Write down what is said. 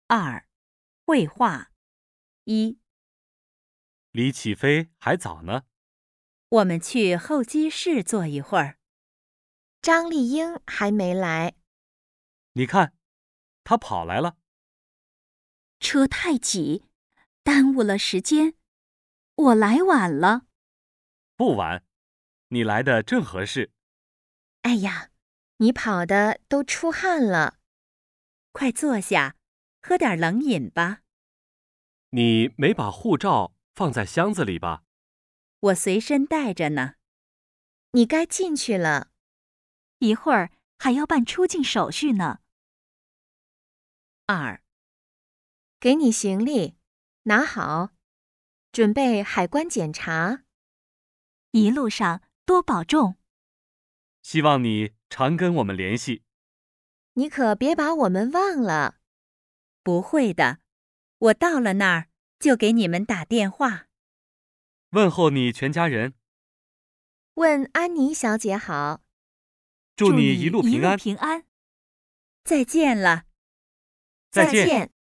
2. 绘画。1. 离起飞还早呢。 我们去候机室坐一会儿。 张丽英还没来。 你看，她跑来了。 车太挤，耽误了时间。我来晚了。 不晚，你来的正合适。 哎呀，你跑的都出汗了。 快坐下，喝点冷饮吧。 你没把护照放在箱子里吧？ 我随身带着呢。 你该进去了。 一会儿还要办出境手续呢。 2. 给你行李，拿好，准备海关检查。 一路上多保重。 希望你常跟我们联系。 你可别把我们忘了。 不会的，我到了那儿就给你们打电话。 问候你全家人。 问安妮小姐好。 祝你一路平安。 平安。 再见了。 再见。